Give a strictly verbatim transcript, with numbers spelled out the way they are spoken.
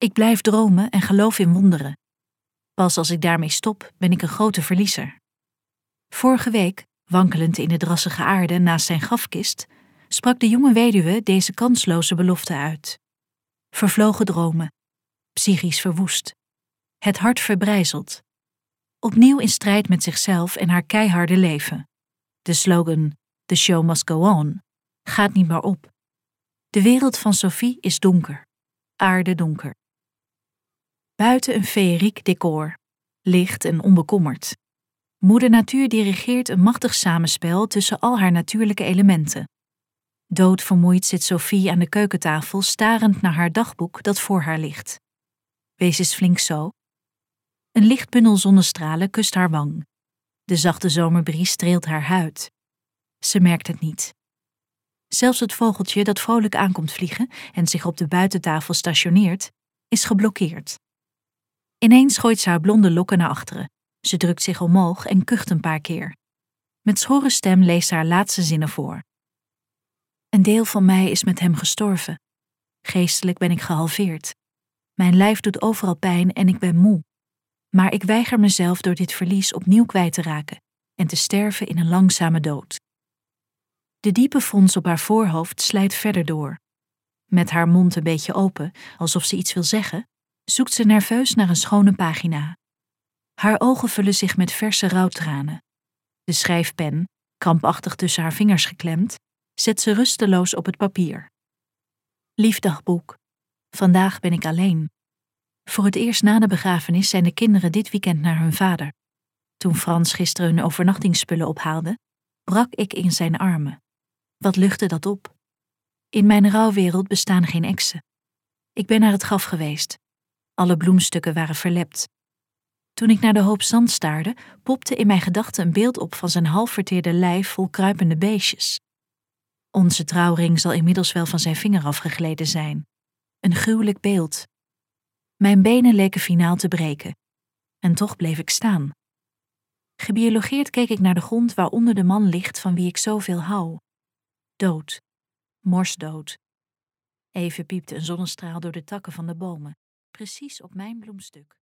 Ik blijf dromen en geloof in wonderen. Pas als ik daarmee stop, ben ik een grote verliezer. Vorige week, wankelend in de drassige aarde naast zijn grafkist, sprak de jonge weduwe deze kansloze belofte uit. Vervlogen dromen, psychisch verwoest, het hart verbrijzeld. Opnieuw in strijd met zichzelf en haar keiharde leven. De slogan "The show must go on" gaat niet meer op. De wereld van Sophie is donker, aardedonker. Buiten een feeriek decor, licht en onbekommerd. Moeder Natuur dirigeert een machtig samenspel tussen al haar natuurlijke elementen. Doodvermoeid zit Sophie aan de keukentafel starend naar haar dagboek dat voor haar ligt. Wees eens flink zo. Een licht bundel zonnestralen kust haar wang. De zachte zomerbries streelt haar huid. Ze merkt het niet. Zelfs het vogeltje dat vrolijk aankomt vliegen en zich op de buitentafel stationeert, is geblokkeerd. Ineens gooit ze haar blonde lokken naar achteren. Ze drukt zich omhoog en kucht een paar keer. Met schorre stem leest ze haar laatste zinnen voor. Een deel van mij is met hem gestorven. Geestelijk ben ik gehalveerd. Mijn lijf doet overal pijn en ik ben moe. Maar ik weiger mezelf door dit verlies opnieuw kwijt te raken en te sterven in een langzame dood. De diepe frons op haar voorhoofd slijt verder door. Met haar mond een beetje open, alsof ze iets wil zeggen, zoekt ze nerveus naar een schone pagina. Haar ogen vullen zich met verse rouwtranen. De schrijfpen, krampachtig tussen haar vingers geklemd, zet ze rusteloos op het papier. Lief dagboek, vandaag ben ik alleen. Voor het eerst na de begrafenis zijn de kinderen dit weekend naar hun vader. Toen Frans gisteren hun overnachtingsspullen ophaalde, brak ik in zijn armen. Wat luchtte dat op? In mijn rouwwereld bestaan geen exen. Ik ben naar het graf geweest. Alle bloemstukken waren verlept. Toen ik naar de hoop zand staarde, popte in mijn gedachten een beeld op van zijn half verteerde lijf vol kruipende beestjes. Onze trouwring zal inmiddels wel van zijn vinger afgegleden zijn. Een gruwelijk beeld. Mijn benen leken finaal te breken. En toch bleef ik staan. Gebiologeerd keek ik naar de grond waaronder de man ligt van wie ik zoveel hou. Dood. Morsdood. Even piepte een zonnestraal door de takken van de bomen, precies op mijn bloemstuk.